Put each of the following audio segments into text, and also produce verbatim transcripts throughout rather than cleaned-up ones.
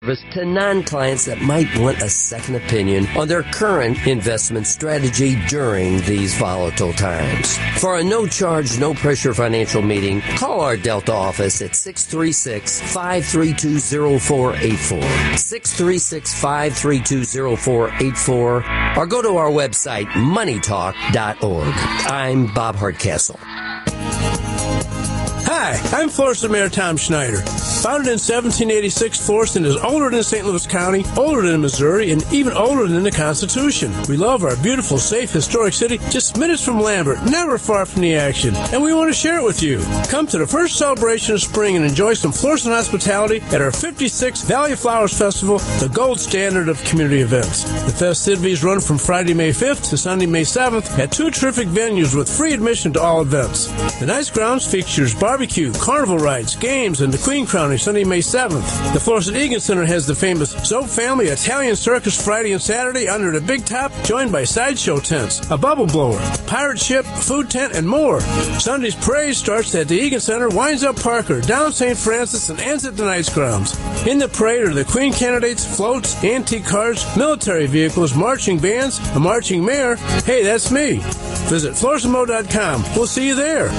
to non-clients that might want a second opinion on their current investment strategy during these volatile times. For a no-charge, no-pressure financial meeting, call our Delta office at six three six, five three two, zero four eight four, six three six, five three two, zero four eight four, or go to our website, money talk dot org. I'm Bob Hardcastle. Hi, I'm Florissant Mayor Tom Schneider. Founded in seventeen eighty-six, Florissant is older than Saint Louis County, older than Missouri, and even older than the Constitution. We love our beautiful, safe, historic city just minutes from Lambert, never far from the action, and we want to share it with you. Come to the first celebration of spring and enjoy some Florissant hospitality at our fifty-sixth Valley of Flowers Festival, the gold standard of community events. The festivities run from Friday, May fifth to Sunday, May seventh at two terrific venues with free admission to all events. The Nice Grounds features barbecue, carnival rides, games, and the Queen Crowning Sunday, May seventh. The Florissant Egan Center has the famous Zoe Family Italian Circus Friday and Saturday under the big top, joined by sideshow tents, a bubble blower, pirate ship, food tent, and more. Sunday's parade starts at the Egan Center, winds up Parker, down Saint Francis, and ends at the Nice Grounds. In the parade are the Queen candidates, floats, antique cars, military vehicles, marching bands, a marching mayor. Hey, that's me. Visit florissant mo dot com. We'll see you there.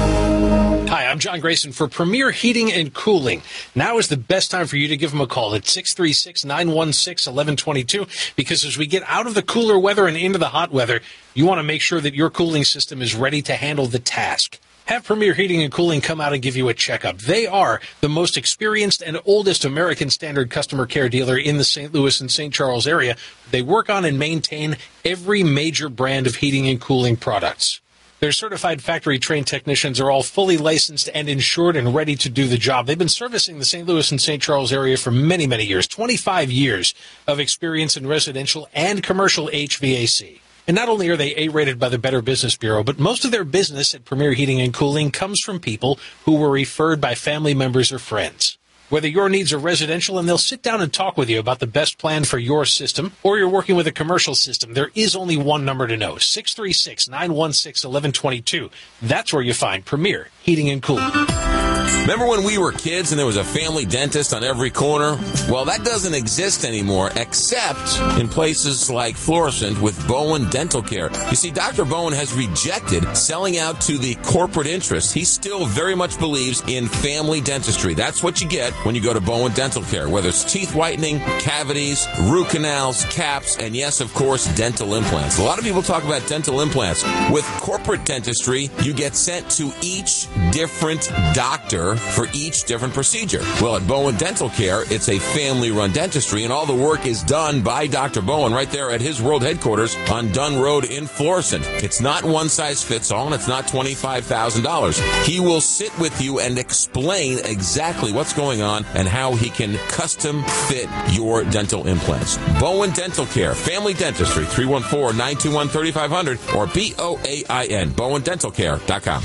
Hi, I'm John Grayson for Premier Heating and Cooling. Now is the best time for you to give them a call at six three six, nine one six, one one two two, because as we get out of the cooler weather and into the hot weather, you want to make sure that your cooling system is ready to handle the task. Have Premier Heating and Cooling come out and give you a checkup. They are the most experienced and oldest American Standard customer care dealer in the Saint Louis and Saint Charles area. They work on and maintain every major brand of heating and cooling products. Their certified factory-trained technicians are all fully licensed and insured and ready to do the job. They've been servicing the Saint Louis and Saint Charles area for many, many years, twenty-five years of experience in residential and commercial H V A C. And not only are they A-rated by the Better Business Bureau, but most of their business at Premier Heating and Cooling comes from people who were referred by family members or friends. Whether your needs are residential, and they'll sit down and talk with you about the best plan for your system, or you're working with a commercial system, there is only one number to know, six three six, nine one six, one one two two. That's where you find Premier Heating and Cooling. Remember when we were kids and there was a family dentist on every corner? Well, that doesn't exist anymore, except in places like Florissant with Bowen Dental Care. You see, Doctor Bowen has rejected selling out to the corporate interests. He still very much believes in family dentistry. That's what you get when you go to Bowen Dental Care, whether it's teeth whitening, cavities, root canals, caps, and yes, of course, dental implants. A lot of people talk about dental implants. With corporate dentistry, you get sent to each different doctor for each different procedure. Well, at Bowen Dental Care, it's a family-run dentistry, and all the work is done by Doctor Bowen right there at his world headquarters on Dunn Road in Florissant. It's not one-size-fits-all, and it's not twenty-five thousand dollars. He will sit with you and explain exactly what's going on and how he can custom fit your dental implants. Bowen Dental Care, family dentistry, three one four, nine two one, three five zero zero or B O A I N, bowen dental care dot com.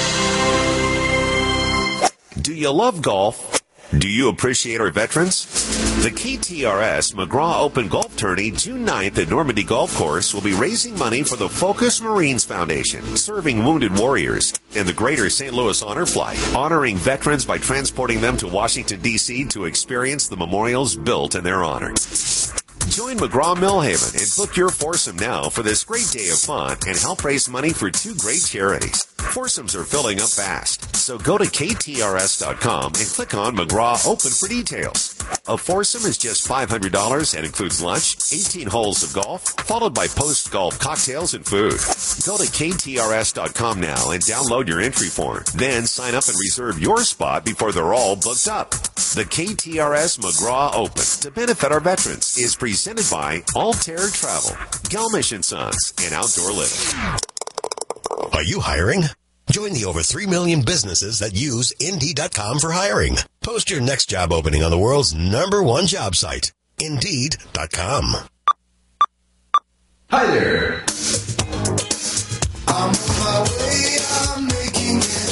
Do you love golf? Do you appreciate our veterans? The K T R S McGraw Open Golf Tourney, June ninth at Normandy Golf Course, will be raising money for the Focus Marines Foundation, serving wounded warriors, and the Greater Saint Louis Honor Flight, honoring veterans by transporting them to Washington, D C to experience the memorials built in their honor. Join McGraw Millhaven and book your foursome now for this great day of fun and help raise money for two great charities. Foursomes are filling up fast, so go to K T R S dot com and click on McGraw Open for details. A foursome is just five hundred dollars and includes lunch, eighteen holes of golf, followed by post-golf cocktails and food. Go to K T R S dot com now and download your entry form. Then sign up and reserve your spot before they're all booked up. The K T R S McGraw Open to benefit our veterans is presented by Altair Travel, Gelmish and Sons, and Outdoor Living. Are you hiring? Join the over three million businesses that use Indeed dot com for hiring. Post your next job opening on the world's number one job site, Indeed dot com. Hi there. I'm on my way, I'm making it.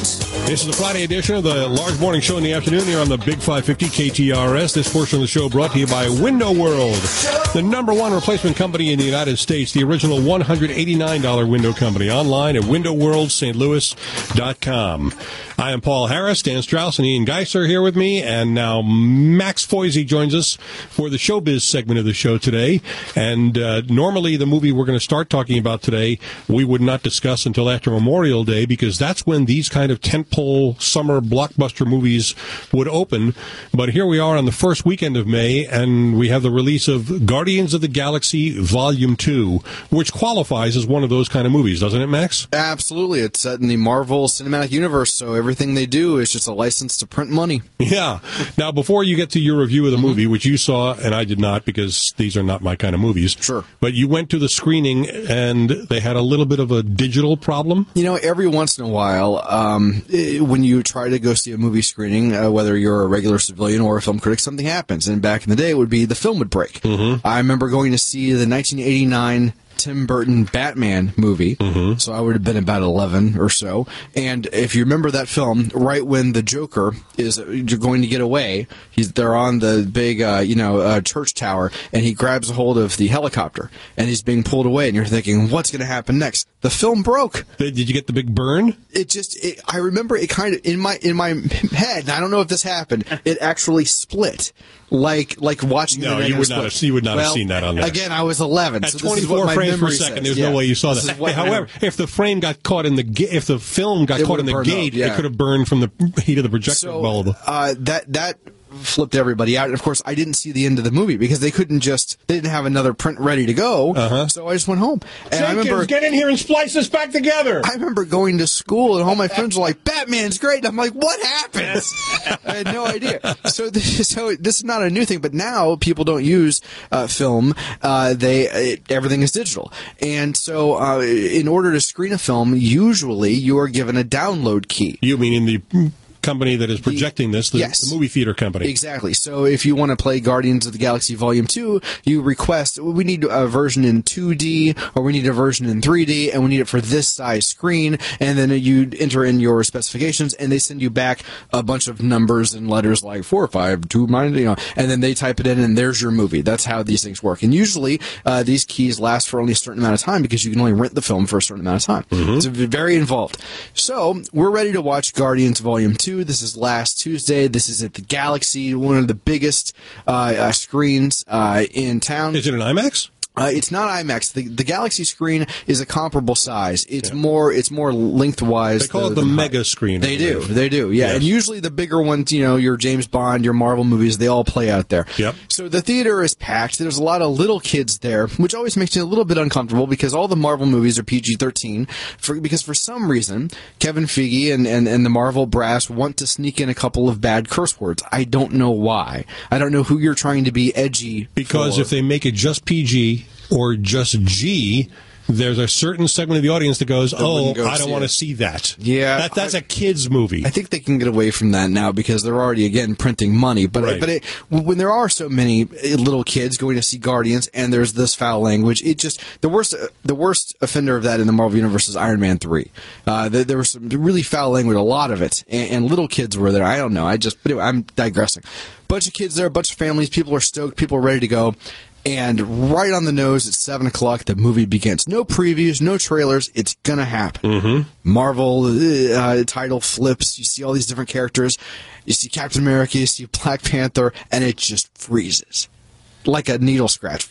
This is the Friday edition of the Large Morning Show in the afternoon here on the Big five fifty K T R S. This portion of the show brought to you by Window World, the number one replacement company in the United States, the original one hundred eighty-nine dollars window company, online at window world st louis dot com. I am Paul Harris. Dan Strauss and Ian Geisler are here with me, and now Max Foisey joins us for the Showbiz segment of the show today. And uh, normally the movie we're going to start talking about today we would not discuss until after Memorial Day, because that's when these kind of tentpole summer blockbuster movies would open. But here we are on the first weekend of May, and we have the release of Guardians of the Galaxy Volume two, which qualifies as one of those kind of movies, doesn't it, Max? Absolutely. It's set in the Marvel Cinematic Universe, so everything they do is just a license to print money. Yeah. Now, before you get to your review of the mm-hmm. movie, which you saw, and I did not, because these are not my kind of movies. Sure. But you went to the screening, and they had a little bit of a digital problem? You know, every once in a while, um, when you try to go see a movie screening, uh, whether you're a regular civilian or a film critic, something happens. And back in the day, it would be the film would break. Mm-hmm. I remember going to see the nineteen eighty-nine Tim Burton Batman movie, mm-hmm. so I would have been about eleven or so. And if you remember that film, right when the Joker is going to get away, he's they're on the big, uh, you know, uh, church tower, and he grabs a hold of the helicopter, and he's being pulled away, and you're thinking, what's going to happen next? The film broke. Did you get the big burn? It just, it, I remember it kind of in my in my head. And I don't know if this happened. It actually split. Like like watching. No, you would not have. You would not well, have seen that on there. Again, I was eleven. At so twenty-four frames per second, says. there's yeah. no way you saw that. However, if the frame got caught in the ga- if the film got it caught in the gate, up, yeah. it could have burned from the heat of the projector so, bulb. Uh, that that. flipped everybody out, and of course I didn't see the end of the movie because they couldn't just they didn't have another print ready to go, uh-huh. so I just went home. And Jenkins, I remember get in here and splice this back together. I remember going to school and all my friends were like, Batman's great, and I'm like, what happens? I had no idea. So this, so this is not a new thing, but now people don't use uh, film. Uh, they it, everything is digital, and so uh, in order to screen a film, usually you are given a download key. You mean in the company that is projecting this, the, yes. the movie theater company. Exactly. So if you want to play Guardians of the Galaxy Volume two, you request, we need a version in two D, or we need a version in three D, and we need it for this size screen, and then you enter in your specifications, and they send you back a bunch of numbers and letters like four, five, two, nine, you know, and then they type it in, and there's your movie. That's how these things work. And usually, uh, these keys last for only a certain amount of time because you can only rent the film for a certain amount of time. Mm-hmm. It's very involved. So, we're ready to watch Guardians Volume two. This is last Tuesday. This is at the Galaxy, one of the biggest uh, uh, screens uh, in town. Is it an IMAX? Uh, it's not IMAX. The, the Galaxy screen is a comparable size. It's yeah. more it's more lengthwise. They call the, it the the mega high. screen. They do. They do. Yeah. Yes. And usually the bigger ones, you know, your James Bond, your Marvel movies, they all play out there. Yep. So the theater is packed. There's a lot of little kids there, which always makes you a little bit uncomfortable because all the Marvel movies are P G thirteen. For, because for some reason, Kevin Feige and, and, and the Marvel brass want to sneak in a couple of bad curse words. I don't know why. I don't know who you're trying to be edgy Because for. if they make it just P G or just G, there's a certain segment of the audience that goes, oh, go I don't want to see that. Yeah. That, that's I, a kid's movie. I think they can get away from that now because they're already, again, printing money. But right. but it, when there are so many little kids going to see Guardians and there's this foul language, it just, the worst the worst offender of that in the Marvel Universe is Iron Man three. Uh, there, there was some really foul language, a lot of it, and, and little kids were there. I don't know. I just, but anyway, I'm digressing. Bunch of kids there, a bunch of families, people are stoked, people are ready to go. And right on the nose at seven o'clock, the movie begins. No previews, no trailers. It's going to happen. Mm-hmm. Marvel uh, title flips. You see all these different characters. You see Captain America, you see Black Panther, and it just freezes. Like a needle scratch.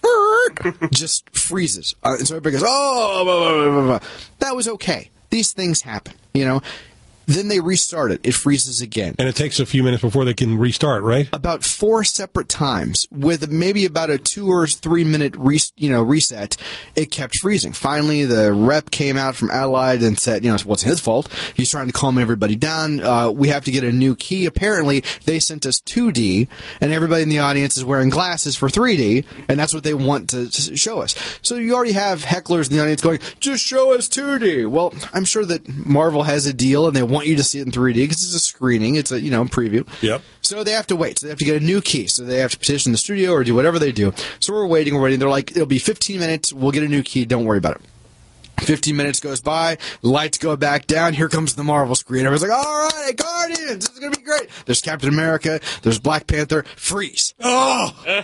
Just freezes. Uh, and so everybody goes, oh, blah, blah, blah, blah. That was okay. These things happen, you know. Then they restart it. It freezes again. And it takes a few minutes before they can restart, right? About four separate times, with maybe about a two or three minute re- you know, reset, it kept freezing. Finally, the rep came out from Adelaide and said, you know, what's his fault? He's trying to calm everybody down. Uh, we have to get a new key. Apparently, they sent us two D, and everybody in the audience is wearing glasses for three D, and that's what they want to, to show us. So you already have hecklers in the audience going, just show us two D. Well, I'm sure that Marvel has a deal, and they want you to see it in three D because it's a screening. It's a, you know, preview. Yep. So they have to wait. So they have to get a new key. So they have to petition the studio or do whatever they do. So we're waiting, we're waiting. They're like, it'll be fifteen minutes. We'll get a new key. Don't worry about it. fifteen minutes goes by, lights go back down, here comes the Marvel screen. Everyone's like, all right, Guardians, this is going to be great. There's Captain America, there's Black Panther, freeze. Oh!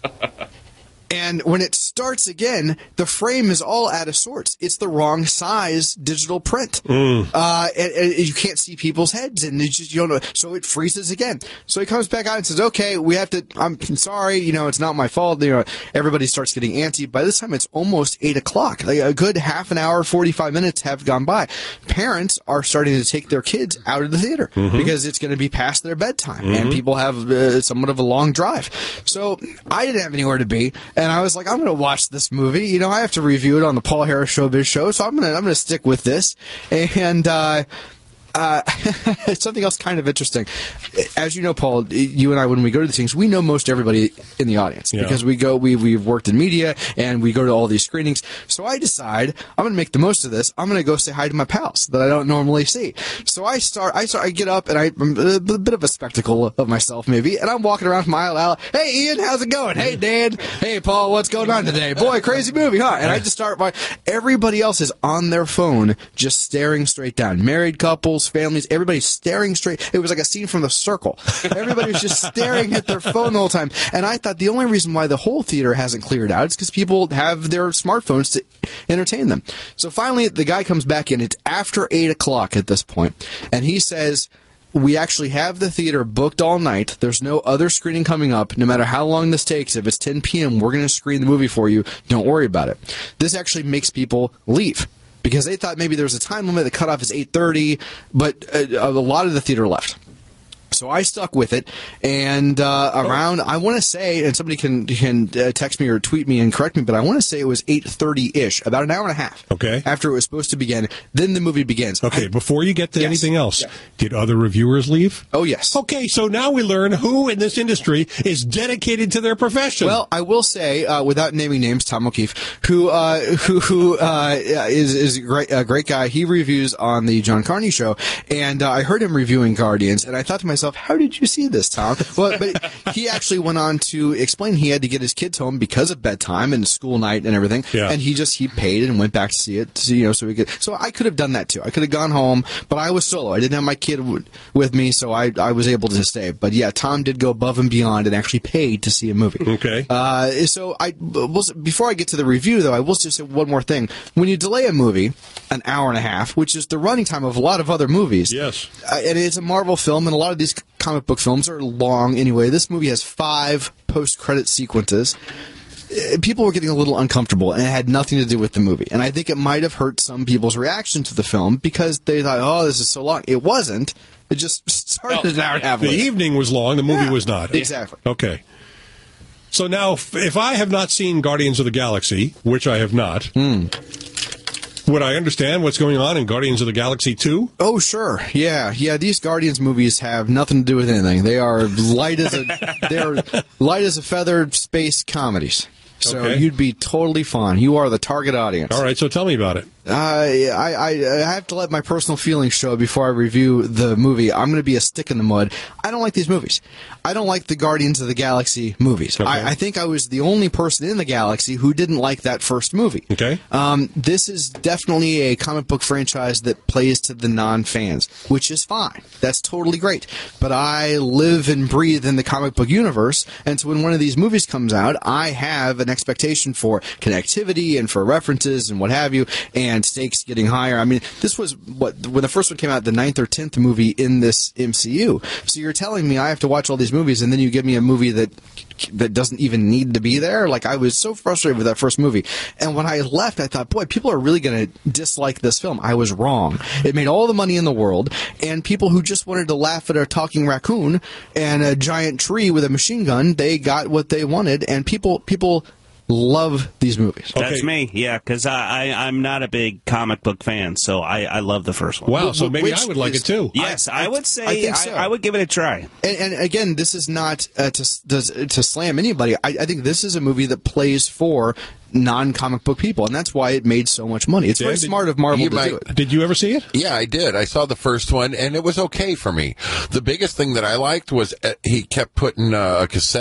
And when it starts again, the frame is all out of sorts. It's the wrong size digital print. Mm. Uh, and, and you can't see people's heads, and you just you don't know. So it freezes again. So he comes back out and says, "Okay, we have to. I'm sorry. You know, it's not my fault." You know, everybody starts getting antsy. By this time, it's almost eight o'clock. Like a good half an hour, forty-five minutes have gone by. Parents are starting to take their kids out of the theater mm-hmm. because it's going to be past their bedtime, mm-hmm. and people have uh, somewhat of a long drive. So I didn't have anywhere to be. And I was like, I'm going to watch this movie. You know, I have to review it on the Paul Harris Showbiz Show, so I'm going to I'm going to stick with this. And uh, uh, something else kind of interesting. As you know, Paul, you and I, when we go to these things, we know most everybody in the audience yeah. because we go, we we've worked in media and we go to all these screenings. So I decide I'm going to make the most of this. I'm going to go say hi to my pals that I don't normally see. So I start, I start, I get up and I, I'm a bit of a spectacle of myself maybe, and I'm walking around from aisle to aisle. Hey, Ian, how's it going? Hey, Dan. Hey, Paul, what's going on today? Boy, crazy movie, huh? And I just start by, everybody else is on their phone, just staring straight down. Married couples, families, everybody's staring straight. It was like a scene from The Circle. Everybody was just staring at their phone the whole time. And I thought the only reason why the whole theater hasn't cleared out is because people have their smartphones to entertain them. So finally, the guy comes back in. It's after eight o'clock at this point, and he says, we actually have the theater booked all night. There's no other screening coming up. No matter how long this takes, if it's ten p.m., we're going to screen the movie for you. Don't worry about it. This actually makes people leave, because they thought maybe there was a time limit. The cutoff is eight thirty, but a, a lot of the theater left. So I stuck with it, and uh, around, I want to say, and somebody can can uh, text me or tweet me and correct me, but I want to say it was eight thirty-ish, about an hour and a half okay. after it was supposed to begin. Then the movie begins. Okay, I, before you get to yes. anything else, yeah. did other reviewers leave? Oh, yes. Okay, so now we learn who in this industry is dedicated to their profession. Well, I will say, uh, without naming names, Tom O'Keefe, who uh, who, who uh, is, is a great, a great guy. He reviews on the John Carney Show, and uh, I heard him reviewing Guardians, and I thought to myself, how did you see this, Tom? Well, but he actually went on to explain he had to get his kids home because of bedtime and school night and everything. Yeah. And he just he paid and went back to see it. To, you know, so we could. So I could have done that too. I could have gone home, but I was solo. I didn't have my kid w- with me, so I I was able to stay. But yeah, Tom did go above and beyond and actually paid to see a movie. Okay. Uh, so I will, before I get to the review though, I will just say one more thing. When you delay a movie an hour and a half, which is the running time of a lot of other movies, yes, uh, and it's a Marvel film, and a lot of these comic book films are long anyway. This movie has five post-credit sequences. People were getting a little uncomfortable, and it had nothing to do with the movie. And I think it might have hurt some people's reaction to the film because they thought, oh, this is so long. It wasn't. It just started well, an hour and a half The late. evening was long. The movie yeah, was not. Exactly. Okay. So now, if I have not seen Guardians of the Galaxy, which I have not, mm. would I understand what's going on in Guardians of the Galaxy two? Oh, sure. Yeah. Yeah, these Guardians movies have nothing to do with anything. They are light as a they're light as a feather space comedies. So okay. you'd be totally fine. You are the target audience. All right, so tell me about it. Uh, I, I, I have to let my personal feelings show before I review the movie. I'm going to be a stick in the mud. I don't like these movies. I don't like the Guardians of the Galaxy movies. Okay. I, I think I was the only person in the galaxy who didn't like that first movie. Okay. Um, this is definitely a comic book franchise that plays to the non-fans, which is fine. That's totally great. But I live and breathe in the comic book universe, and so when one of these movies comes out, I have an expectation for connectivity and for references and what have you, and stakes getting higher. I mean, this was what when the first one came out, the ninth or tenth movie in this M C U. So you're telling me I have to watch all these movies, and then you give me a movie that that doesn't even need to be there? Like, I was so frustrated with that first movie. And when I left, I thought, boy, people are really going to dislike this film. I was wrong. It made all the money in the world, and people who just wanted to laugh at a talking raccoon and a giant tree with a machine gun, they got what they wanted, and people people love these movies. That's okay. me, yeah, because I, I, I'm not a big comic book fan, so I, I love the first one. Wow, so maybe Which I would like is, it too. Yes, I, I would say I, think I, so. I would give it a try. And, and again, this is not uh, to, to to slam anybody. I, I think this is a movie that plays for non-comic book people, and that's why it made so much money. It's very Did- smart of Marvel you to might- do it. Did you ever see it? Yeah, I did. I saw the first one, and it was okay for me. The biggest thing that I liked was uh, he kept putting uh, a cassette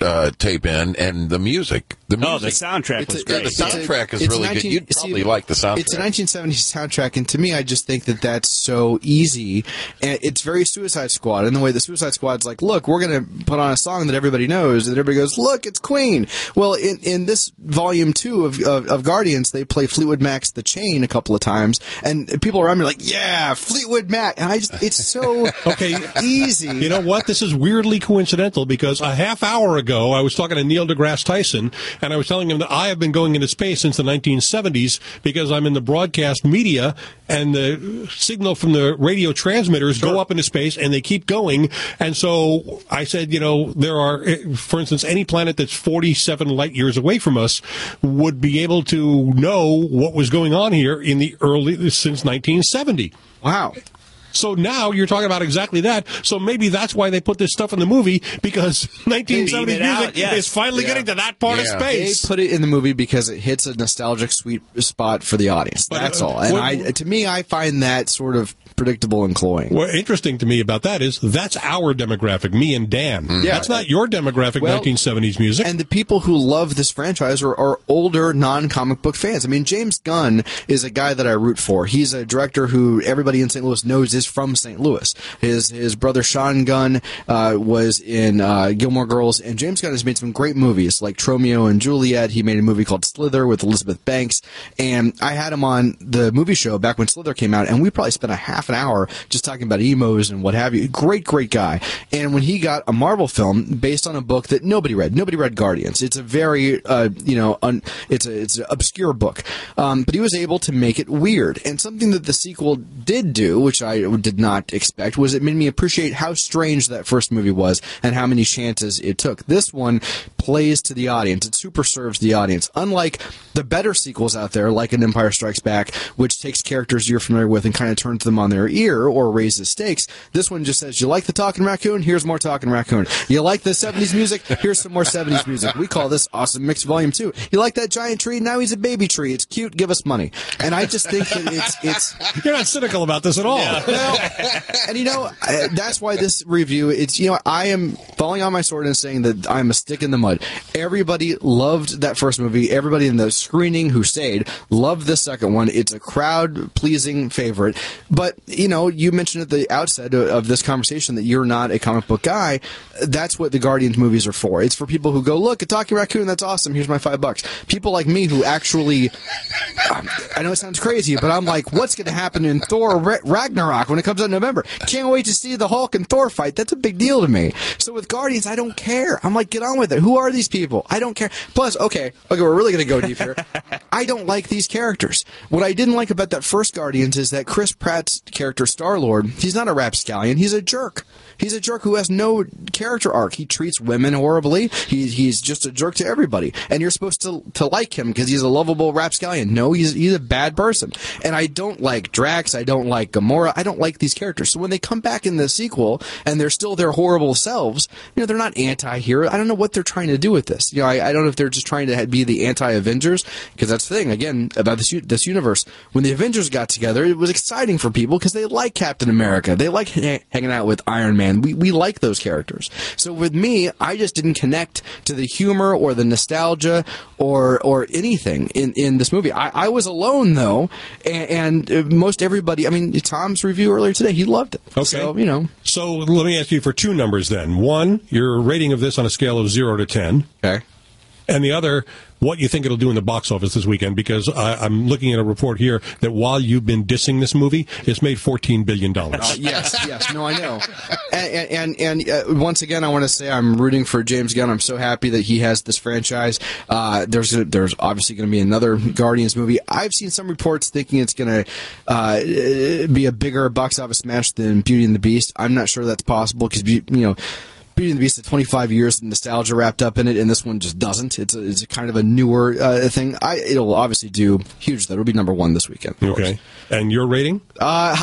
uh, tape in, and the music. The music. Oh, the soundtrack It's was a- great. Yeah, the soundtrack is It's really nineteen good. You'd see, probably like the soundtrack. It's a nineteen seventies soundtrack, and to me, I just think that that's so easy. And it's very Suicide Squad in the way the Suicide Squad's like, look, we're going to put on a song that everybody knows, and everybody goes, look, it's Queen. Well, in, in this volume two of, of, of Guardians, they play Fleetwood Mac's The Chain a couple of times, and people around me are like, yeah, Fleetwood Mac. And I just, it's so Okay. easy. You know what? This is weirdly coincidental because a half hour ago I was talking to Neil deGrasse Tyson, and I was telling him that I have been going into space since the nineteen seventies because I'm in the broadcast media, and the signal from the radio transmitters go up into space and they keep going. And so I said, you know, there are, for instance, any planet that's forty-seven light years away from us would be able to know what was going on here in the early, since nineteen seventy. Wow. So now you're talking about exactly that. So maybe that's why they put this stuff in the movie, because nineteen seventies Beam it music out, yes. is finally Yeah. getting to that part Yeah. of They space. put it in the movie because it hits a nostalgic sweet spot for the audience. But, That's uh, all. And what- I, to me, I find that sort of predictable and cloying. What's interesting to me about that is that's our demographic, me and Dan. Yeah. That's not your demographic, Well, nineteen seventies music. And the people who love this franchise are, are older, non-comic book fans. I mean, James Gunn is a guy that I root for. He's a director who everybody in Saint Louis knows is from Saint Louis. His his brother Sean Gunn uh, was in uh, Gilmore Girls, and James Gunn has made some great movies like Tromeo and Juliet. He made a movie called Slither with Elizabeth Banks, and I had him on the movie show back when Slither came out, and we probably spent a half an hour just talking about emos and what have you. Great, great guy. And when he got a Marvel film based on a book that nobody read, nobody read Guardians. It's a very, uh, you know, un, it's a it's an obscure book, um, but he was able to make it weird. And something that the sequel did do, which I did not expect, was it made me appreciate how strange that first movie was and how many chances it took. This one plays to the audience. It super serves the audience. Unlike the better sequels out there, like an Empire Strikes Back, which takes characters you're familiar with and kind of turns them on their ear or raises stakes, this one just says, you like the Talking Raccoon? Here's more Talking Raccoon. You like the seventies music? Here's some more seventies music. We call this Awesome Mix Volume two. You like that giant tree? Now he's a baby tree. It's cute. Give us money. And I just think that it's... it's You're not cynical about this at all. well, and you know, uh, that's why this review, it's, you know, I am falling on my sword and saying that I'm a stick in the mud. Everybody loved that first movie. Everybody in the screening who stayed loved the second one. It's a crowd-pleasing favorite. But, you know, you mentioned at the outset of, of this conversation that you're not a comic book guy. That's what the Guardians movies are for. It's for people who go, look, a talking raccoon, that's awesome. Here's my five bucks. People like me who actually, um, I know it sounds crazy, but I'm like, what's going to happen in Thor Ra- Ragnarok when it comes out in November? Can't wait to see the Hulk and Thor fight. That's a big deal to me. So with Guardians, I don't care. I'm like, get on with it. Who are these people? I don't care. Plus, okay, okay, we're really going to go deep here. I don't like these characters. What I didn't like about that first Guardians is that Chris Pratt's character, Star-Lord, he's not a rapscallion. He's a jerk. He's a jerk who has no character arc. He treats women horribly. He, he's just a jerk to everybody. And you're supposed to to like him because he's a lovable rapscallion. No, he's he's a bad person. And I don't like Drax. I don't like Gamora. I don't like these characters. So when they come back in the sequel and they're still their horrible selves, you know, they're not anti-hero. I don't know what they're trying to do with this. You know, I, I don't know if they're just trying to be the anti-Avengers, because that's the thing, again, about this, this universe. When the Avengers got together, it was exciting for people because they like Captain America. They like ha- hanging out with Iron Man. We we like those characters. So with me, I just didn't connect to the humor or the nostalgia or or anything in, in this movie. I, I was alone, though, and, and most everybody, I mean, Tom's review earlier today, he loved it. Okay. So, you know. So let me ask you for two numbers then. One, your rating of this on a scale of zero to ten. Okay. And the other, what you think it'll do in the box office this weekend, because I, I'm looking at a report here that while you've been dissing this movie, it's made fourteen billion dollars. Uh, yes, yes. No, I know. And, and, and uh, once again, I want to say I'm rooting for James Gunn. I'm so happy that he has this franchise. Uh, there's there's obviously going to be another Guardians movie. I've seen some reports thinking it's going to uh, be a bigger box office smash than Beauty and the Beast. I'm not sure that's possible because, you know, Beauty and the Beast had twenty-five years of nostalgia wrapped up in it, and this one just doesn't. It's a, it's a kind of a newer uh, thing. I, it'll obviously do huge, though. It'll be number one this weekend. Okay. And your rating? Uh,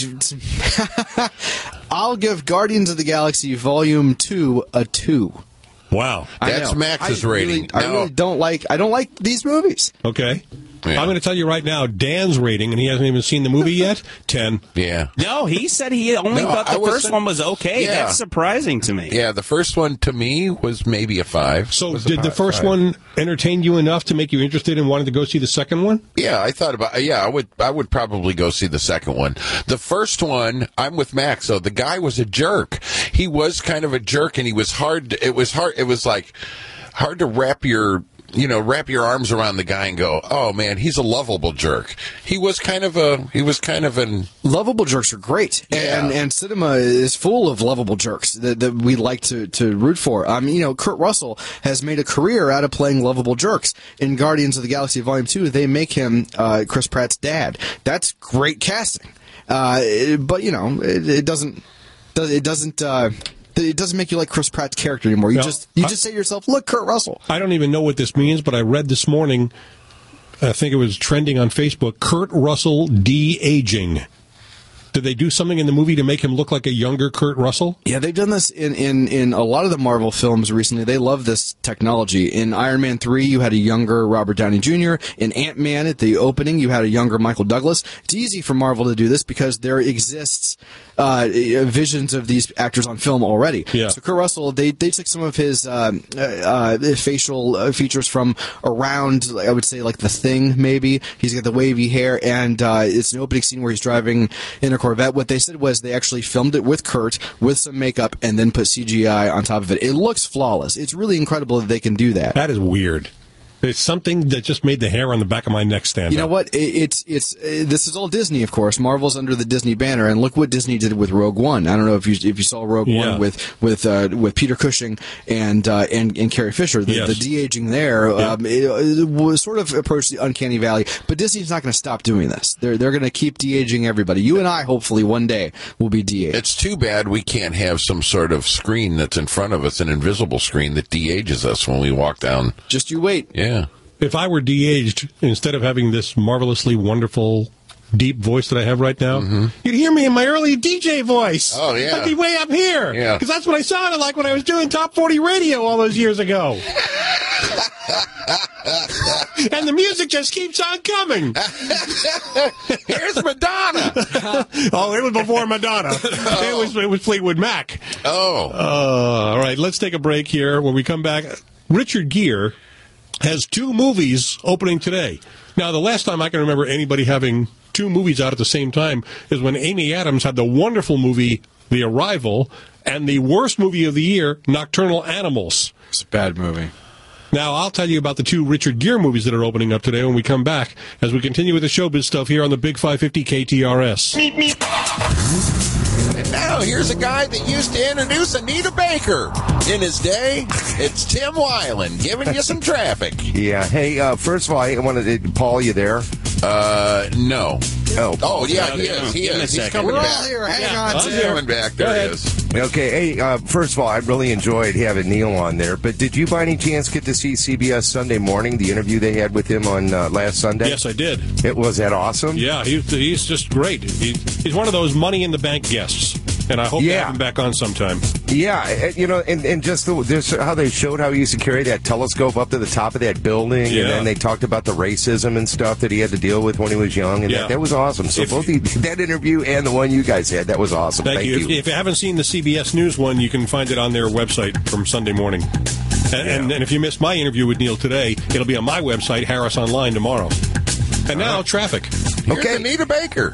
I, I'll give Guardians of the Galaxy Volume two a two. Wow. That's I know. Max's I rating. Really, I Now- really don't like. I don't like these movies. Okay. I'm going to tell you right now, Dan's rating, and he hasn't even seen the movie yet, ten. Yeah. No, he said he only No, thought the I was first saying- one was okay. Yeah. That's surprising to me. Yeah, the first one to me was maybe a five. So Was a did the five, first five. one entertain you enough to make you interested in wanting to go see the second one? Yeah, I thought about. Yeah, I would. I would probably go see the second one. The first one, I'm with Max. So the guy was a jerk. He was kind of a jerk, and he was hard. It was hard. It was like hard to wrap your. You know, wrap your arms around the guy and go, "Oh man, he's a lovable jerk." He was kind of a. He was kind of an. Lovable jerks are great, Yeah. and and cinema is full of lovable jerks that, that we like to, to root for. Um, you know, Kurt Russell has made a career out of playing lovable jerks. In Guardians of the Galaxy Volume Two, they make him uh, Chris Pratt's dad. That's great casting, uh, it- but you know, it, it doesn't. It doesn't. Uh, it doesn't make you like Chris Pratt's character anymore. You No, just you I- just say to yourself, "Look, Kurt Russell." I don't even know what this means, but I read this morning, I think it was trending on Facebook, Kurt Russell de-aging. Did they do something in the movie to make him look like a younger Kurt Russell? Yeah, they've done this in, in, in a lot of the Marvel films recently. They love this technology. In Iron Man three, you had a younger Robert Downey Junior In Ant-Man, at the opening, you had a younger Michael Douglas. It's easy for Marvel to do this because there exists uh, visions of these actors on film already. Yeah. So Kurt Russell, they, they took some of his um, uh, uh, facial uh, features from around, I would say, like The Thing, maybe. He's got the wavy hair, and uh, it's an opening scene where he's driving in a Corvette. What they said was they actually filmed it with Kurt, with some makeup, and then put C G I on top of it. It looks flawless. It's really incredible that they can do that. That is weird. It's something that just made the hair on the back of my neck stand You know up. what? It, it's it's uh, this is all Disney, of course. Marvel's under the Disney banner, and look what Disney did with Rogue One. I don't know if you if you saw Rogue Yeah. One with with uh, with Peter Cushing and uh, and and Carrie Fisher. The, Yes. the de aging there Yeah. um, it, it was sort of approached the uncanny valley, but Disney's not going to stop doing this. They're they're going to keep de aging everybody. You and I, hopefully, one day will be de aged. It's too bad we can't have some sort of screen that's in front of us, an invisible screen that de-ages us when we walk down. Just you wait. Yeah. If I were de-aged, instead of having this marvelously wonderful, deep voice that I have right now, you'd hear me in my early D J voice. Oh, yeah. I'd be way up here. Yeah. Because that's what I sounded like when I was doing Top forty Radio all those years ago. And the music just keeps on coming. Here's Madonna. Oh, it was before Madonna. It was it was Fleetwood Mac. Oh. Uh, all right, let's take a break here. When we come back, Richard Gere has two movies opening today. Now, the last time I can remember anybody having two movies out at the same time is when Amy Adams had the wonderful movie The Arrival and the worst movie of the year, Nocturnal Animals. It's a bad movie. Now, I'll tell you about the two Richard Gere movies that are opening up today when we come back as we continue with the showbiz stuff here on the Big five fifty K T R S. And now here's a guy that used to introduce Anita Baker. In his day, it's Tim Weiland giving you some traffic. Yeah. Hey, uh, first of all, I wanted to, Paul, you there? Uh, no. Oh, Oh, yeah, he yeah. is. He Give him a is. He's second. coming We're all back. here. Hang Yeah, on. I'm to He's it. coming back. Go There he ahead. is. Okay. Hey, uh, first of all, I really enjoyed having Neil on there. But did you, by any chance, get to see C B S Sunday Morning, the interview they had with him on uh, last Sunday? Yes, I did. It was that awesome? Yeah, he's, he's just great. He, he's one of those money in the bank guests, and I hope to Yeah. have him back on sometime. Yeah, and, you know, and, and just the, this, how they showed how he used to carry that telescope up to the top of that building, Yeah. and then they talked about the racism and stuff that he had to deal with when he was young, and Yeah. that, that was awesome. So If- both the, that interview and the one you guys had, that was awesome. Thank, Thank, you. If, if you haven't seen the C B S News one, you can find it on their website from Sunday morning. And, and, and if you missed my interview with Neil today, it'll be on my website, Harris Online, tomorrow. And now, traffic. Here's Okay. Anita Baker.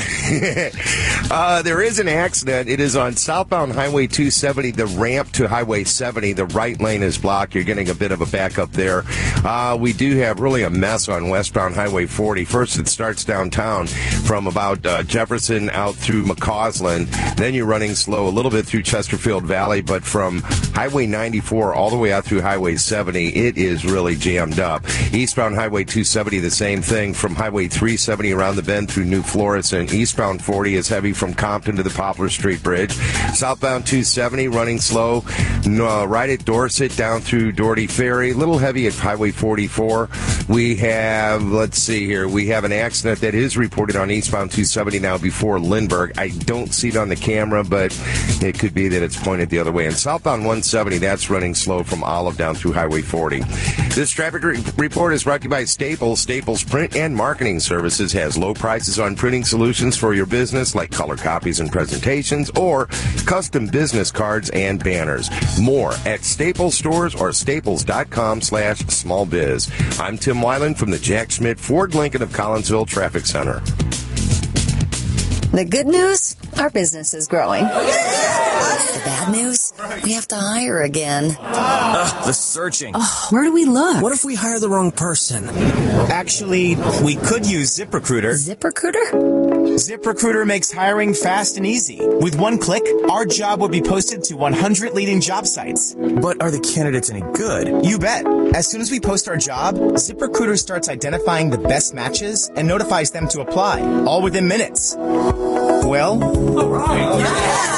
uh, there is an accident. It is on southbound Highway two seventy, the ramp to Highway seventy. The right lane is blocked. You're getting a bit of a backup there. Uh, we do have really a mess on westbound Highway forty. First, it starts downtown from about uh, Jefferson out through McCausland. Then you're running slow a little bit through Chesterfield Valley, but from Highway ninety-four all the way out through Highway seventy, it is really jammed up. Eastbound Highway two seventy, the same thing from Highway three seventy around the bend through New Florence, and eastbound forty is heavy from Compton to the Poplar Street Bridge. Southbound two seventy running slow uh, right at Dorset down through Doherty Ferry. A little heavy at Highway forty-four. We have, let's see here, we have an accident that is reported on eastbound two seventy now before Lindbergh. I don't see it on the camera, but it could be that it's pointed the other way. And southbound one seventy, that's running slow from Olive down through Highway forty. This traffic re- report is brought to you by Staples. Staples Print and Marketing Services has low prices on printing solutions for your business, like color copies and presentations, or custom business cards and banners. More at Staples stores or staples.com slash small biz. I'm Tim Weiland from the Jack Schmidt Ford Lincoln of Collinsville Traffic Center. The good news? Our business is growing. The bad news? We have to hire again. Ugh, the searching. Oh, where do we look? What if we hire the wrong person? Actually, we could use ZipRecruiter. ZipRecruiter? ZipRecruiter makes hiring fast and easy. With one click, our job would be posted to one hundred leading job sites. But are the candidates any good? You bet. As soon as we post our job, ZipRecruiter starts identifying the best matches and notifies them to apply, all within minutes. Well, all right.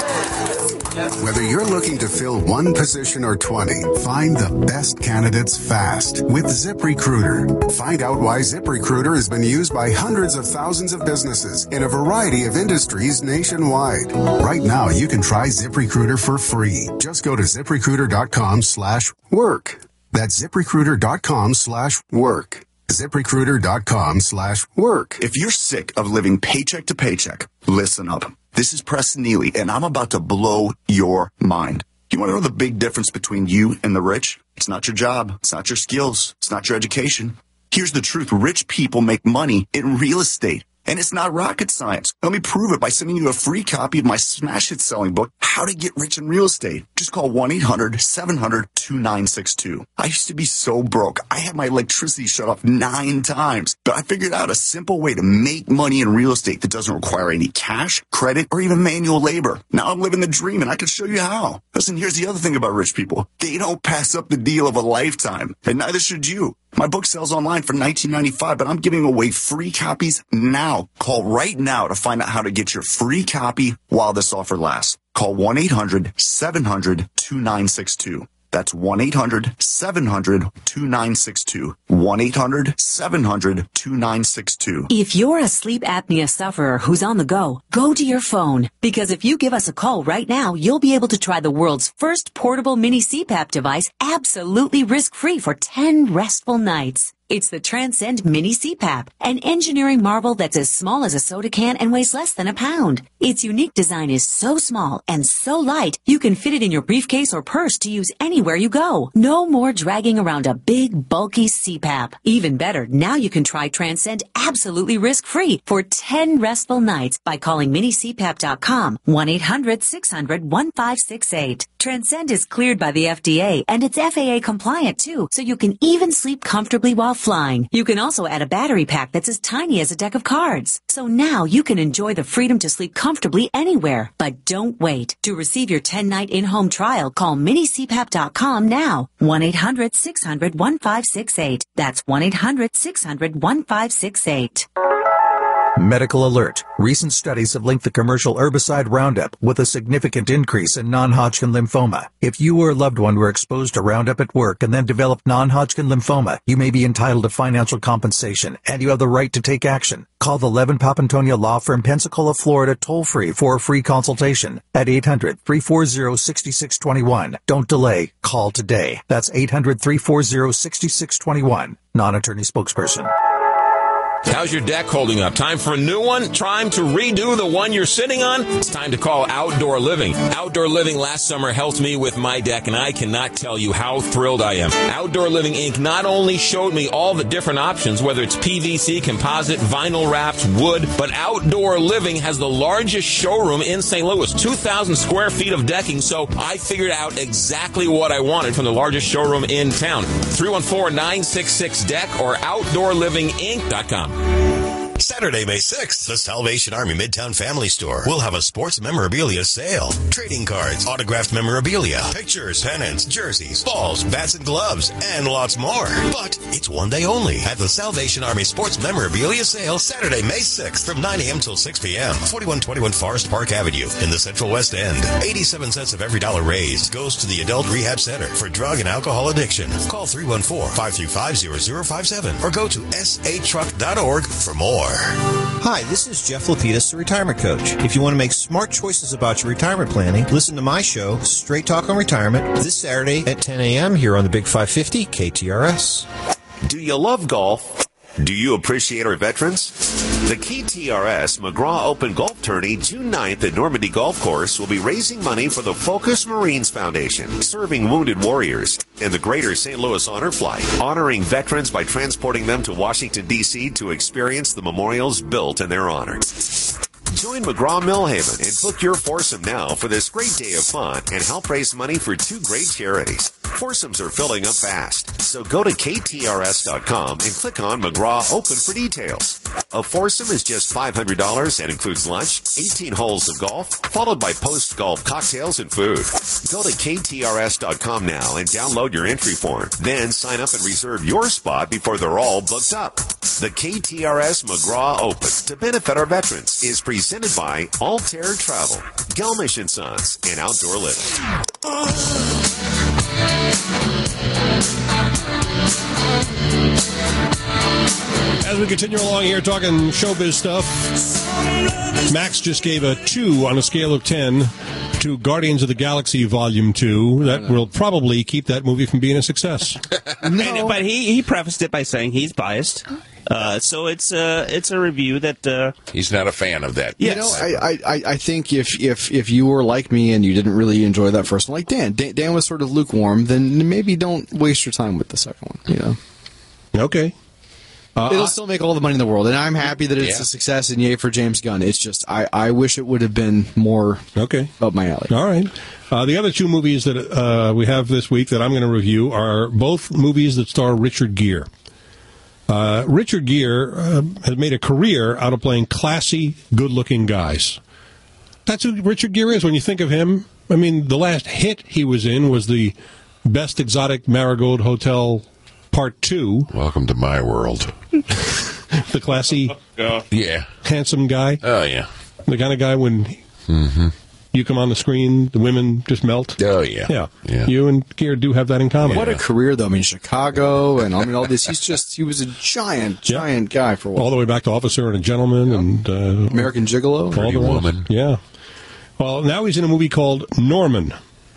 Whether you're looking to fill one position or twenty, find the best candidates fast with ZipRecruiter. Find out why ZipRecruiter has been used by hundreds of thousands of businesses in a variety of industries nationwide. Right now, you can try ZipRecruiter for free. Just go to ZipRecruiter.com slash work. That's ZipRecruiter.com slash work. ZipRecruiter.com slash work. If you're sick of living paycheck to paycheck, listen up. This is Preston Neely, and I'm about to blow your mind. You want to know the big difference between you and the rich? It's not your job. It's not your skills. It's not your education. Here's the truth. Rich people make money in real estate. And it's not rocket science. Let me prove it by sending you a free copy of my smash hit selling book, How to Get Rich in Real Estate. Just call one eight hundred seven hundred two nine six two. I used to be so broke. I had my electricity shut off nine times. But I figured out a simple way to make money in real estate that doesn't require any cash, credit, or even manual labor. Now I'm living the dream, and I can show you how. Listen, here's the other thing about rich people. They don't pass up the deal of a lifetime, and neither should you. My book sells online for nineteen ninety-five dollars, but I'm giving away free copies now. Call right now to find out how to get your free copy while this offer lasts. Call one eight hundred seven hundred two nine six two. That's one eight hundred seven hundred two nine six two. one eight hundred seven hundred two nine six two. If you're a sleep apnea sufferer who's on the go, go to your phone. Because if you give us a call right now, you'll be able to try the world's first portable mini C PAP device absolutely risk-free for ten restful nights. It's the Transcend Mini C PAP, an engineering marvel that's as small as a soda can and weighs less than a pound. Its unique design is so small and so light, you can fit it in your briefcase or purse to use anywhere you go. No more dragging around a big, bulky C PAP. Even better, now you can try Transcend absolutely risk-free for ten restful nights by calling mini c pap dot com, one eight hundred six hundred one five six eight. Transcend is cleared by the F D A, and it's F A A compliant too, so you can even sleep comfortably while flying. You can also add a battery pack that's as tiny as a deck of cards. So now you can enjoy the freedom to sleep comfortably anywhere. But don't wait. To receive your ten-night in-home trial, call mini c pap dot com now. one eight hundred six hundred one five six eight. That's one eight hundred six hundred one five six eight. Medical alert. Recent studies have linked the commercial herbicide Roundup with a significant increase in non-Hodgkin lymphoma. If you or a loved one were exposed to Roundup at work and then developed non-Hodgkin lymphoma, you may be entitled to financial compensation, and you have the right to take action. Call the Levin Papantonia Law Firm, Pensacola, Florida, toll-free for a free consultation at eight hundred three four zero six six two one. Don't delay. Call today. That's eight hundred three four zero six six two one. Non-attorney spokesperson. How's your deck holding up? Time for a new one? Time to redo the one you're sitting on? It's time to call Outdoor Living. Outdoor Living last summer helped me with my deck, and I cannot tell you how thrilled I am. Outdoor Living Incorporated not only showed me all the different options, whether it's P V C, composite, vinyl wrapped, wood, but Outdoor Living has the largest showroom in Saint Louis, two thousand square feet of decking, so I figured out exactly what I wanted from the largest showroom in town. three one four nine six six D E C K or outdoor living inc dot com. Saturday, May sixth, the Salvation Army Midtown Family Store will have a sports memorabilia sale. Trading cards, autographed memorabilia, pictures, pennants, jerseys, balls, bats and gloves, and lots more. But it's one day only at the Salvation Army Sports Memorabilia Sale, Saturday, May sixth from nine a.m. till six p.m. forty-one twenty-one Forest Park Avenue in the Central West End. eighty-seven cents of every dollar raised goes to the Adult Rehab Center for drug and alcohol addiction. Call three one four, five three five, zero zero five seven or go to s a truck dot org for more. Hi, this is Jeff Lapidus, the Retirement Coach. If you want to make smart choices about your retirement planning, listen to my show, Straight Talk on Retirement, this Saturday at ten a.m. here on the Big five fifty K T R S. Do you love golf? Do you appreciate our veterans? The K T R S McGraw Open Golf Tourney June ninth at Normandy Golf Course will be raising money for the Focus Marines Foundation, serving wounded warriors, and the Greater Saint Louis Honor Flight, honoring veterans by transporting them to Washington, D C to experience the memorials built in their honor. Join McGraw Millhaven and book your foursome now for this great day of fun and help raise money for two great charities. Foursomes are filling up fast, so go to K T R S dot com and click on McGraw Open for details. A foursome is just five hundred dollars and includes lunch, eighteen holes of golf, followed by post-golf cocktails and food. Go to K T R S dot com now and download your entry form. Then sign up and reserve your spot before they're all booked up. The K T R S McGraw Open to benefit our veterans is presented by Altair Travel, Gelmish and Sons, and Outdoor Living. As we continue along here talking showbiz stuff, Max just gave a two on a scale of ten to Guardians of the Galaxy Volume two. That will probably keep that movie from being a success. No. But he, he prefaced it by saying he's biased. Uh, so it's uh, it's a review that uh, he's not a fan of that. You know, I, I, I think if, if if you were like me and you didn't really enjoy that first one, like Dan, Dan, Dan was sort of lukewarm, then maybe don't waste your time with the second one. You know. Okay. Uh, It'll still make all the money in the world, and I'm happy that it's Yeah. a success, and yay for James Gunn. It's just, I, I wish it would have been more okay. up my alley. All right. Uh, the other two movies that uh, we have this week that I'm going to review are both movies that star Richard Gere. Uh, Richard Gere uh, has made a career out of playing classy, good-looking guys. That's who Richard Gere is when you think of him. I mean, the last hit he was in was the Best Exotic Marigold Hotel Part two. Welcome to my world. The classy, yeah, handsome guy. Oh, yeah. The kind of guy when Mm-hmm. you come on the screen, the women just melt. Oh, yeah. Yeah. Yeah. You and Gere do have that in common. What a career, though. I mean, Chicago and I mean, all this. He's just, he was a giant, giant guy for a while. All the way back to Officer and a Gentleman and uh, American Gigolo. all Pretty the rest. Woman. Yeah. Well, now he's in a movie called Norman.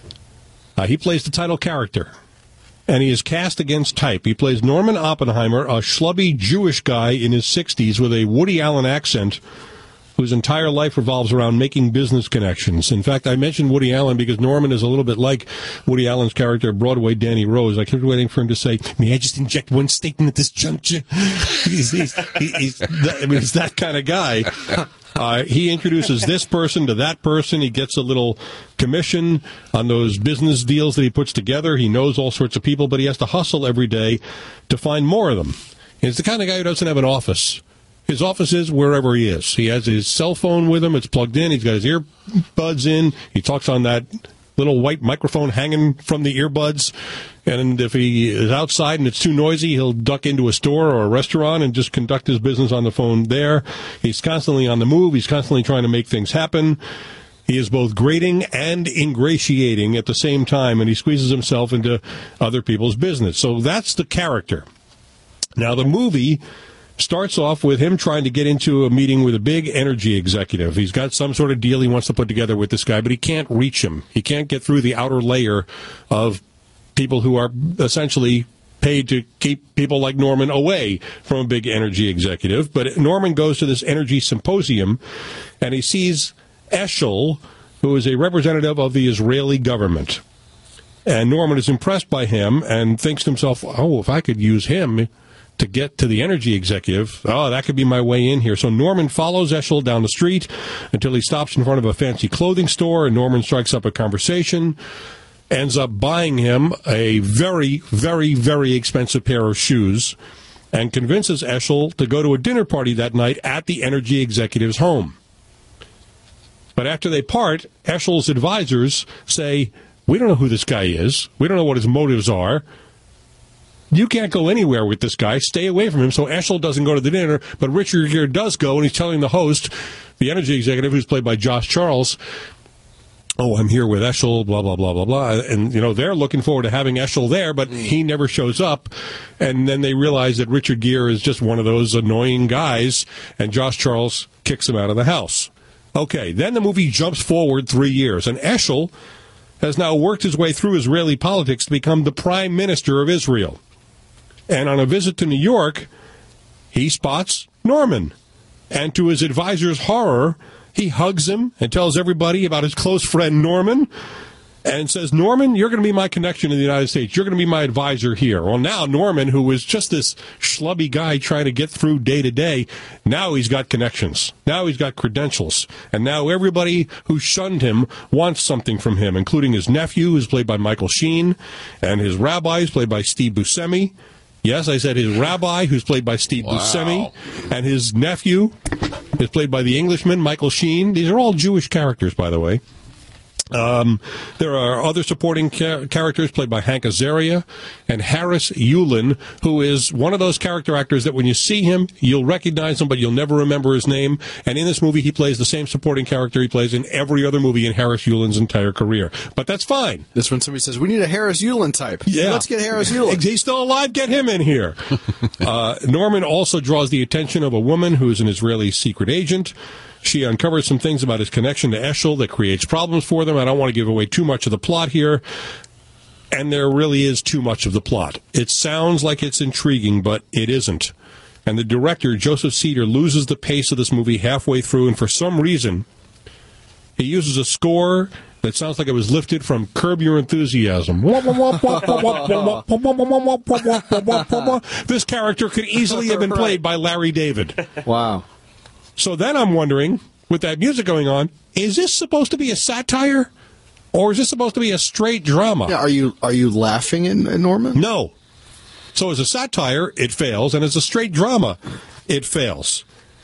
Uh, he plays the title character, and he is cast against type. He plays Norman Oppenheimer, a schlubby Jewish guy in his sixties with a Woody Allen accent, whose entire life revolves around making business connections. In fact, I mentioned Woody Allen because Norman is a little bit like Woody Allen's character, Broadway Danny Rose. I kept waiting for him to say, may I just inject one statement at this juncture? he's, he's, he's that, I mean, he's that kind of guy. Uh, he introduces this person to that person. He gets a little commission on those business deals that he puts together. He knows all sorts of people, but he has to hustle every day to find more of them. He's the kind of guy who doesn't have an office. His office is wherever he is. He has his cell phone with him. It's plugged in. He's got his earbuds in. He talks on that little white microphone hanging from the earbuds. And if he is outside and it's too noisy, he'll duck into a store or a restaurant and just conduct his business on the phone there. He's constantly on the move. He's constantly trying to make things happen. He is both grating and ingratiating at the same time, and he squeezes himself into other people's business. So that's the character. Now, the movie starts off with him trying to get into a meeting with a big energy executive. He's got some sort of deal he wants to put together with this guy, but he can't reach him. He can't get through the outer layer of people who are essentially paid to keep people like Norman away from a big energy executive. But Norman goes to this energy symposium, and he sees Eshel, who is a representative of the Israeli government. And Norman is impressed by him and thinks to himself, oh, if I could use him to get to the energy executive, oh, that could be my way in here. So Norman follows Eshel down the street until he stops in front of a fancy clothing store, and Norman strikes up a conversation, ends up buying him a very, very, very expensive pair of shoes, and convinces Eshel to go to a dinner party that night at the energy executive's home. But after they part, Eshel's advisors say, we don't know who this guy is. We don't know what his motives are. You can't go anywhere with this guy. Stay away from him. So Eshel doesn't go to the dinner, but Richard Gere does go, and he's telling the host, the energy executive, who's played by Josh Charles, oh, I'm here with Eshel, blah, blah, blah, blah, blah. And, you know, they're looking forward to having Eshel there, but he never shows up. And then they realize that Richard Gere is just one of those annoying guys, and Josh Charles kicks him out of the house. Okay, then the movie jumps forward three years, and Eshel has now worked his way through Israeli politics to become the prime minister of Israel. And on a visit to New York, he spots Norman. And to his advisor's horror, he hugs him and tells everybody about his close friend Norman and says, Norman, you're going to be my connection in the United States. You're going to be my advisor here. Well, now Norman, who was just this schlubby guy trying to get through day to day, now he's got connections. Now he's got credentials. And now everybody who shunned him wants something from him, including his nephew, who's played by Michael Sheen, and his rabbi, who's played by Steve Buscemi. Yes, I said his rabbi, who's played by Steve wow. Buscemi, and his nephew is played by the Englishman, Michael Sheen. These are all Jewish characters, by the way. Um, there are other supporting ca- characters played by Hank Azaria and Harris Yulin, who is one of those character actors that when you see him, you'll recognize him, but you'll never remember his name. And in this movie, he plays the same supporting character he plays in every other movie in Harris Yulin's entire career. But that's fine. This when somebody says, we need a Harris Yulin type. Yeah. Let's get Harris Yulin. He's still alive. Get him in here. uh, Norman also draws the attention of a woman who is an Israeli secret agent. She uncovers some things about his connection to Eshel that creates problems for them. I don't want to give away too much of the plot here. And there really is too much of the plot. It sounds like it's intriguing, but it isn't. And the director, Joseph Cedar, loses the pace of this movie halfway through, and for some reason, he uses a score that sounds like it was lifted from Curb Your Enthusiasm. This character could easily have been played by Larry David. Wow. So then I'm wondering, with that music going on, is this supposed to be a satire? Or is this supposed to be a straight drama? Yeah, are you are you laughing in, in Norman? No. So as a satire, it fails, and as a straight drama, it fails.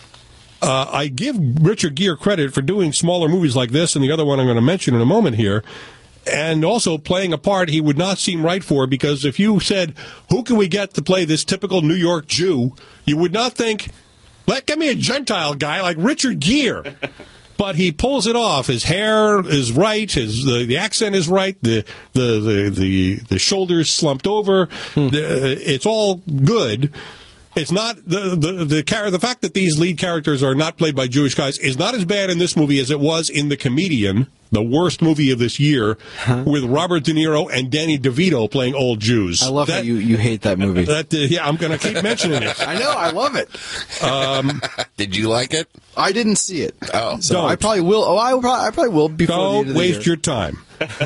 Uh, I give Richard Gere credit for doing smaller movies like this, and the other one I'm going to mention in a moment here, and also playing a part he would not seem right for, because if you said, who can we get to play this typical New York Jew, you would not think, Let give me a Gentile guy like Richard Gere. But he pulls it off. His hair is right. His the, the accent is right. The the the the, the shoulders slumped over. Hmm. The, it's all good. It's not the the the, char- the fact that these lead characters are not played by Jewish guys is not as bad in this movie as it was in The Comedian, the worst movie of this year, huh? with Robert De Niro and Danny DeVito playing old Jews. I love that, how you, you hate that movie. That, uh, yeah, I'm going to keep mentioning it. I know, I love it. Um, Did you like it? I didn't see it. Oh, so don't. I probably will. Oh, I, probably, I probably will before don't the end of the waste year. your time.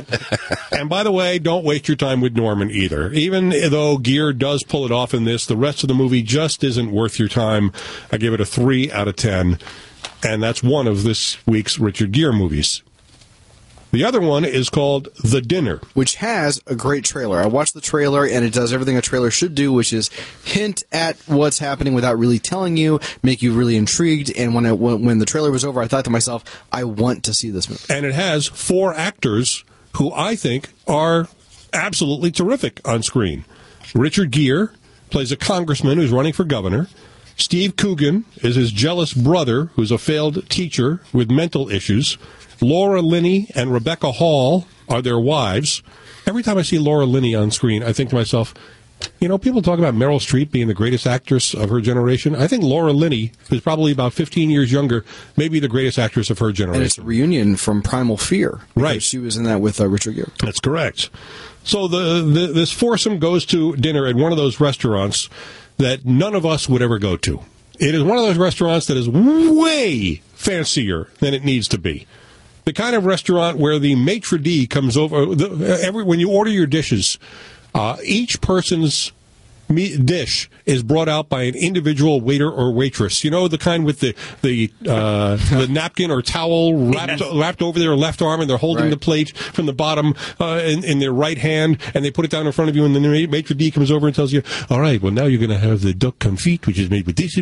And by the way, don't waste your time with Norman either. Even though Gere does pull it off in this, the rest of the movie just isn't worth your time. I give it a three out of ten, and that's one of this week's Richard Gere movies. The other one is called The Dinner, which has a great trailer. I watched the trailer, and it does everything a trailer should do, which is hint at what's happening without really telling you, make you really intrigued. And when, I, when the trailer was over, I thought to myself, I want to see this movie. And it has four actors who I think are absolutely terrific on screen. Richard Gere plays a congressman who's running for governor. Steve Coogan is his jealous brother, who's a failed teacher with mental issues. Laura Linney and Rebecca Hall are their wives. Every time I see Laura Linney on screen, I think to myself, you know, people talk about Meryl Streep being the greatest actress of her generation. I think Laura Linney, who's probably about fifteen years younger, may be the greatest actress of her generation. And it's a reunion from Primal Fear. Right. She was in that with uh, Richard Gere. That's correct. So the, the this foursome goes to dinner at one of those restaurants that none of us would ever go to. It is one of those restaurants that is way fancier than it needs to be. The kind of restaurant where the maitre d' comes over. The, every when you order your dishes, uh, each person's me, dish is brought out by an individual waiter or waitress. You know, the kind with the the uh, the napkin or towel wrapped wrapped over their left arm, and they're holding right. the plate from the bottom uh, in, in their right hand, and they put it down in front of you, and then the maitre d' comes over and tells you, "All right, well now you're going to have the duck confit, which is made with this and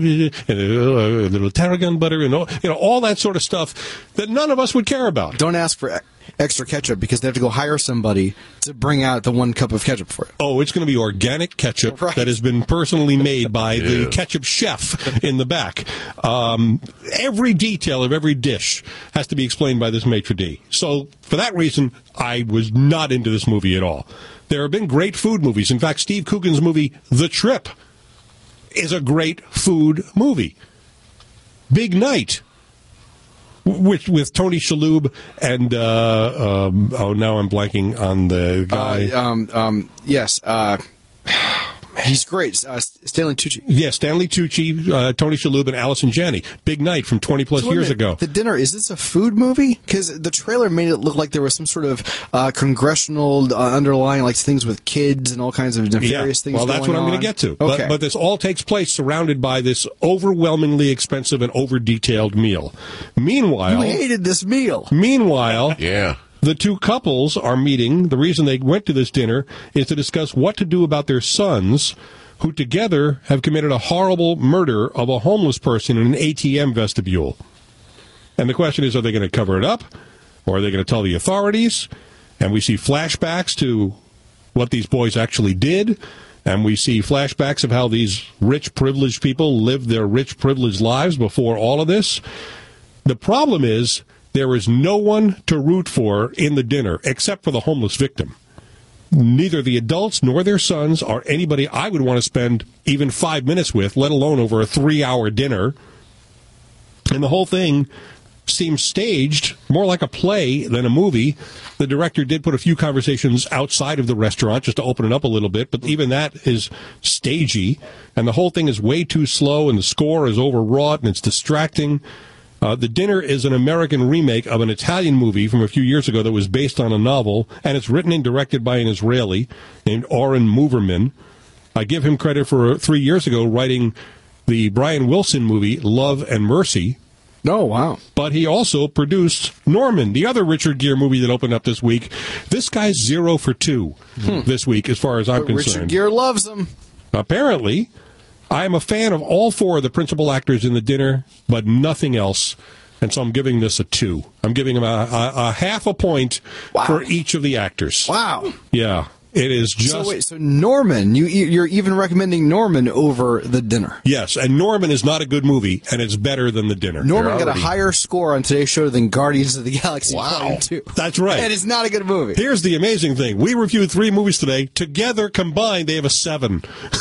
a little tarragon butter, and all, you know all that sort of stuff that none of us would care about." Don't ask for extra ketchup because they have to go hire somebody to bring out the one cup of ketchup for it. Oh, it's going to be organic ketchup Right. that has been personally made by Yeah. the ketchup chef in the back. Um, every detail of every dish has to be explained by this maitre d'. So, for that reason, I was not into this movie at all. There have been great food movies. In fact, Steve Coogan's movie, The Trip, is a great food movie. Big Night, with with Tony Shalhoub and uh, um, oh, now I'm blanking on the guy. Uh, um, um, yes, uh, he's great. Uh, Stanley Tucci. Yeah, Stanley Tucci, uh, Tony Shalhoub, and Allison Janney. Big Night from twenty plus So wait a years minute, ago. The dinner, is this a food movie? Because the trailer made it look like there was some sort of uh, congressional uh, underlying, like things with kids and all kinds of nefarious things. Well, that's going what I'm on. going to get to. Okay. But, but this all takes place surrounded by this overwhelmingly expensive and over-detailed meal. Meanwhile, you hated this meal. Meanwhile, yeah. The two couples are meeting. The reason they went to this dinner is to discuss what to do about their sons, who together have committed a horrible murder of a homeless person in an A T M vestibule. And the question is, are they going to cover it up, or are they going to tell the authorities? And we see flashbacks to what these boys actually did, and we see flashbacks of how these rich, privileged people lived their rich, privileged lives before all of this. The problem is, there is no one to root for in the dinner except for the homeless victim. Neither the adults nor their sons are anybody I would want to spend even five minutes with, let alone over a three-hour dinner. And the whole thing seems staged, more like a play than a movie. The director did put a few conversations outside of the restaurant just to open it up a little bit, but even that is stagey. And the whole thing is way too slow, and the score is overwrought, and it's distracting. Uh, the dinner is an American remake of an Italian movie from a few years ago that was based on a novel, and it's written and directed by an Israeli named Oren Moverman. I give him credit for three years ago writing the Brian Wilson movie Love and Mercy. Oh, wow. But he also produced Norman, the other Richard Gere movie that opened up this week. This guy's zero for two Hmm. this week, as far as I'm But Richard concerned. Gere loves him. Apparently, I am a fan of all four of the principal actors in the dinner, but nothing else. And so I'm giving this a two. I'm giving him a, a, a half a point for each of the actors. Wow. Yeah. It is just... So wait, so Norman, you, you're even recommending Norman over The Dinner. Yes, and Norman is not a good movie, and it's better than The Dinner. Norman They're got already- a higher score on today's show than Guardians of the Galaxy Wow. Volume two. That's right. And it's not a good movie. Here's the amazing thing. We reviewed three movies today. Together, combined, they have a seven.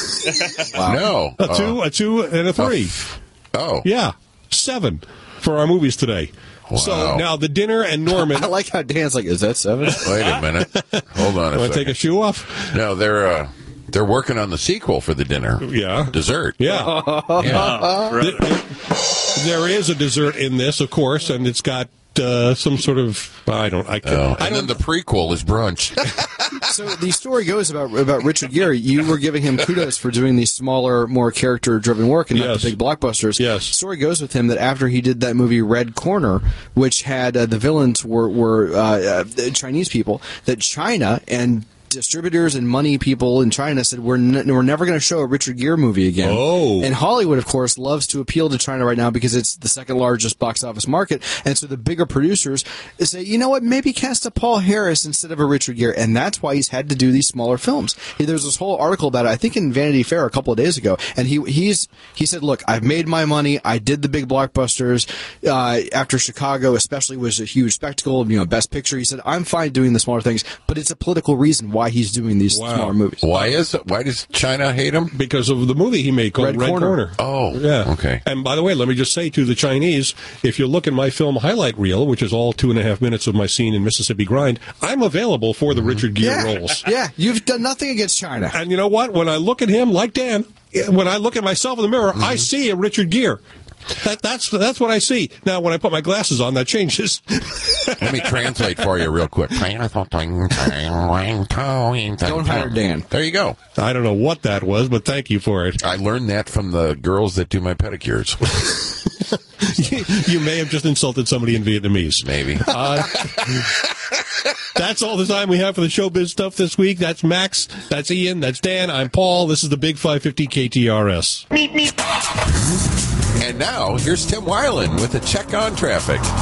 No. A two, a two, and a three. Oh. Yeah, seven for our movies today. Wow. So now The Dinner and Norman. I like how Dan's like, is that seven? Wait a minute. Hold on a Want to second. take a shoe off? No, they're uh, they're working on the sequel for the dinner. Yeah. Dessert. Yeah. Yeah. There- there is a dessert in this, of course, and it's got uh, some sort of I don't I, can, Oh, I and don't then the prequel is brunch. So the story goes about about Richard Gere. You were giving him kudos for doing these smaller, more character-driven work and not Yes. the big blockbusters. Yes. The story goes with him that after he did that movie Red Corner, which had uh, the villains were were uh, uh, Chinese people, that China and distributors and money people in China said we're n- we're never going to show a Richard Gere movie again. Oh. And Hollywood, of course, loves to appeal to China right now because it's the second largest box office market. And so the bigger producers say, you know what, maybe cast a Paul Harris instead of a Richard Gere. And that's why he's had to do these smaller films. There was this whole article about it, I think in Vanity Fair a couple of days ago. And he he's he said, look, I've made my money. I did the big blockbusters. Uh, after Chicago especially was a huge spectacle, you know, Best Picture. He said, I'm fine doing the smaller things, but it's a political reason why he's doing these Wow. smaller movies. Why is it? Why does China hate him? Because of the movie he made called Red Red, Corner. Corner. Oh, Yeah. okay. And by the way, let me just say to the Chinese, if you look at my film highlight reel, which is all two and a half minutes of my scene in Mississippi Grind, I'm available for the Richard Gere Yeah, roles. yeah, you've done nothing against China. And you know what? When I look at him, like Dan, when I look at myself in the mirror, I see a Richard Gere. That, that's that's what I see. Now, when I put my glasses on, that changes. Let me translate for you real quick. Don't hire Dan. There you go. I don't know what that was, but thank you for it. I learned that from the girls that do my pedicures. You may have just insulted somebody in Vietnamese. Maybe. Uh, that's all the time we have for the showbiz stuff this week. That's Max. That's Ian. That's Dan. I'm Paul. This is the Big five fifty K T R S. And now, here's Tim Weiland with a check on traffic.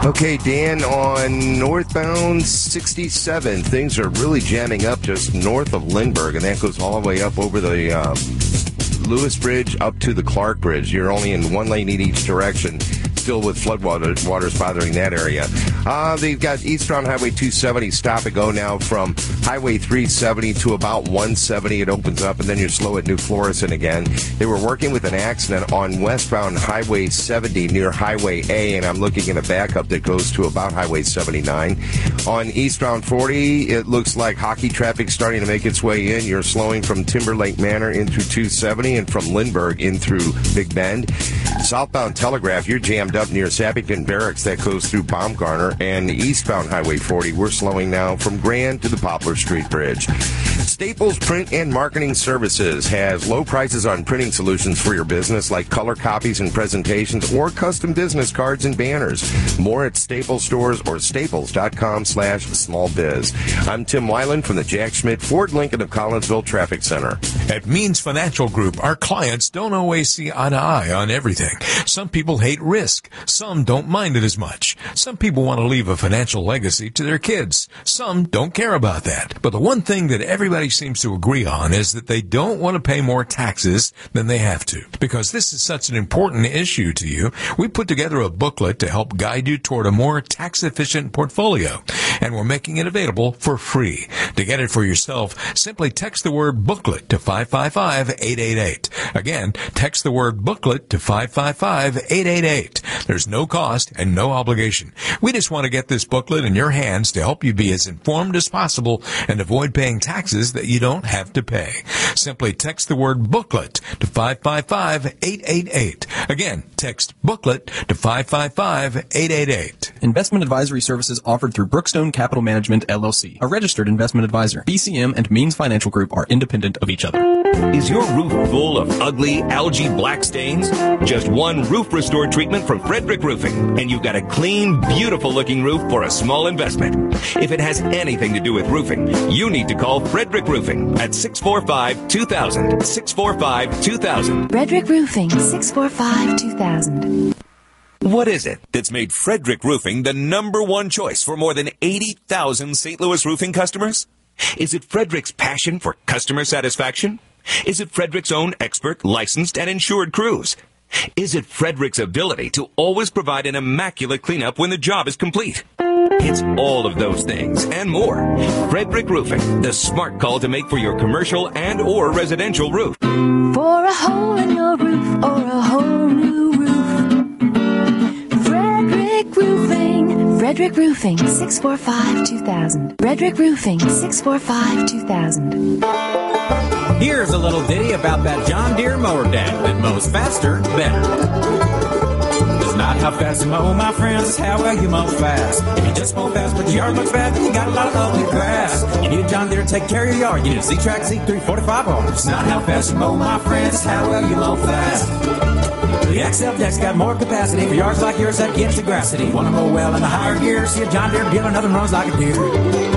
Okay, Dan, on northbound sixty-seven, things are really jamming up just north of Lindbergh, and that goes all the way up over the um, Lewis Bridge up to the Clark Bridge. You're only in one lane in each direction, still with floodwaters waters bothering that area. Uh, they've got eastbound Highway two seventy stop and go now from Highway three seventy to about one seventy. It opens up, and then you're slow at New Florissant again. They were working with an accident on westbound Highway seventy near Highway A, and I'm looking at a backup that goes to about Highway seventy-nine. On eastbound forty, it looks like hockey traffic starting to make its way in. You're slowing from Timberlake Manor in through two seventy and from Lindbergh in through Big Bend. Southbound Telegraph, you're jammed up near Sappington Barracks. That goes through Baumgartner. And eastbound Highway forty, we're slowing now from Grand to the Poplar Street Bridge. Staples Print and Marketing Services has low prices on printing solutions for your business, like color copies and presentations or custom business cards and banners. More at Staples stores or staples.com slash small biz. I'm Tim Weiland from the Jack Schmidt Ford Lincoln of Collinsville Traffic Center. At Means Financial Group, our clients don't always see eye to eye on everything. Some people hate risk. Some don't mind it as much. Some people want to leave a financial legacy to their kids. Some don't care about that. But the one thing that everybody seems to agree on is that they don't want to pay more taxes than they have to. Because this is such an important issue to you, we put together a booklet to help guide you toward a more tax-efficient portfolio. And we're making it available for free. To get it for yourself, simply text the word booklet to five five five, eight eight eight. Again, text the word booklet to five five five, eight eight eight. There's no cost and no obligation. We just want to get this booklet in your hands to help you be as informed as possible and avoid paying taxes that you don't have to pay. Simply text the word booklet to five five five, eight eight eight. Again, text booklet to five five five, eight eight eight. Investment advisory services offered through Brookstone Capital Management, L L C, a registered investment advisor. B C M and Means Financial Group are independent of each other. Is your roof full of ugly algae black stains? Just one roof restore treatment from Frederick Roofing, and you've got a clean, beautiful-looking roof for a small investment. If it has anything to do with roofing, you need to call Frederick Roofing at six four five, two thousand, six four five, two thousand. Frederick Roofing, six four five, two thousand. What is it that's made Frederick Roofing the number one choice for more than eighty thousand Saint Louis roofing customers? Is it Frederick's passion for customer satisfaction? Is it Frederick's own expert, licensed, and insured crews? Is it Frederick's ability to always provide an immaculate cleanup when the job is complete? It's all of those things and more. Frederick Roofing, the smart call to make for your commercial and or residential roof. For a hole in your roof or a whole new roof. Frederick Roofing. Frederick Roofing, six four five, two thousand. Frederick Roofing, six four five, two thousand. Here's a little ditty about that John Deere mower dad that mows faster, better. It's not how fast you mow, my friends, it's how well you mow fast. If you just mow fast but your yard looks bad, then you got a lot of ugly grass. You need a John Deere to take care of your yard. You need a Z-Track Z three forty-five R. It's not how fast you mow, my friends, it's how well you mow fast. The X L Deck's got more capacity for yards like yours that get to grassity. Want to mow well in a higher gear? See a John Deere dealer, nothing runs like a deer.